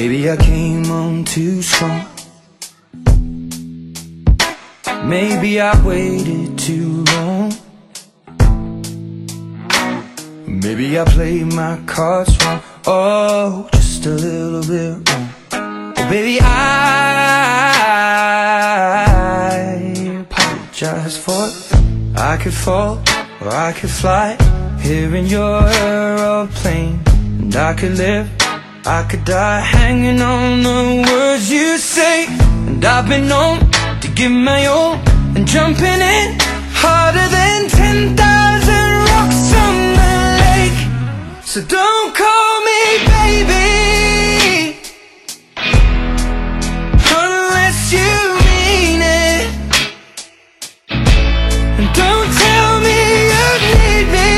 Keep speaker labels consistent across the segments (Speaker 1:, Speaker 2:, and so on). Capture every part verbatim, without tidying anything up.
Speaker 1: Maybe I came on too strong. Maybe I waited too long. Maybe I played my cards wrong. Oh, just a little bit wrong. Oh, baby, I apologize for it. I could fall or I could fly here in your aeroplane, and I could live, I could die hanging on the words you say. And I've been known to give my all and jumping in harder than ten thousand rocks on the lake. So don't call me baby unless you mean it, and don't tell me you need me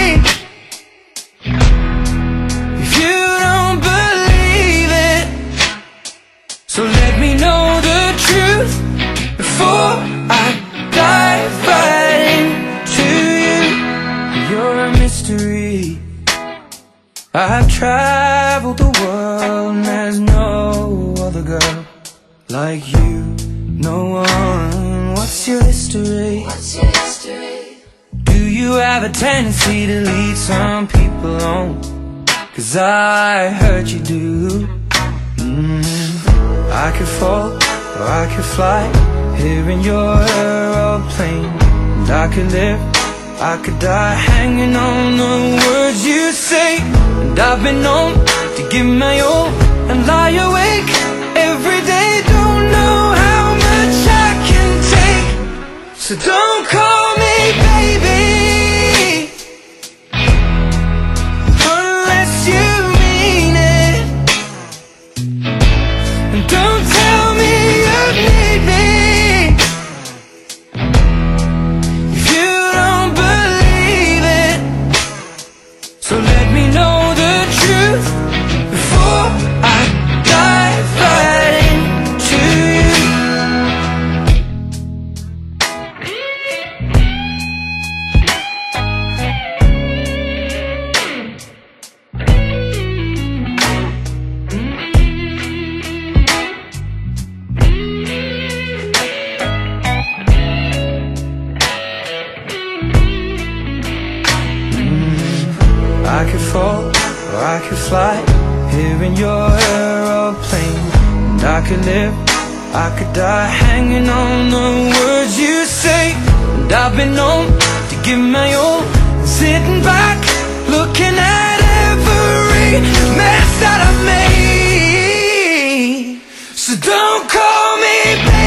Speaker 1: if you don't believe it. So let me know the truth before I dive right into you. You're a mystery. I've traveled the world and there's no other girl like you. No one. What's your history?
Speaker 2: What's your history?
Speaker 1: Do you have a tendency to lead some people on? 'Cause I heard you do. mm. I could fall or I could fly here in your aeroplane, and I could live, I could die hanging on the words you say. And I've been known to give my all and lie awake every day. Don't know how much I can take. So don't call me baby unless you mean it, and don't tell me you need me if you don't believe it. So let me know the truth before I dive right into you. I could fall or I could fly here in your aeroplane, and I could live, I could die hanging on the words you say. And I've been known to give my all, sitting back looking at every mess that I made. So don't call me baby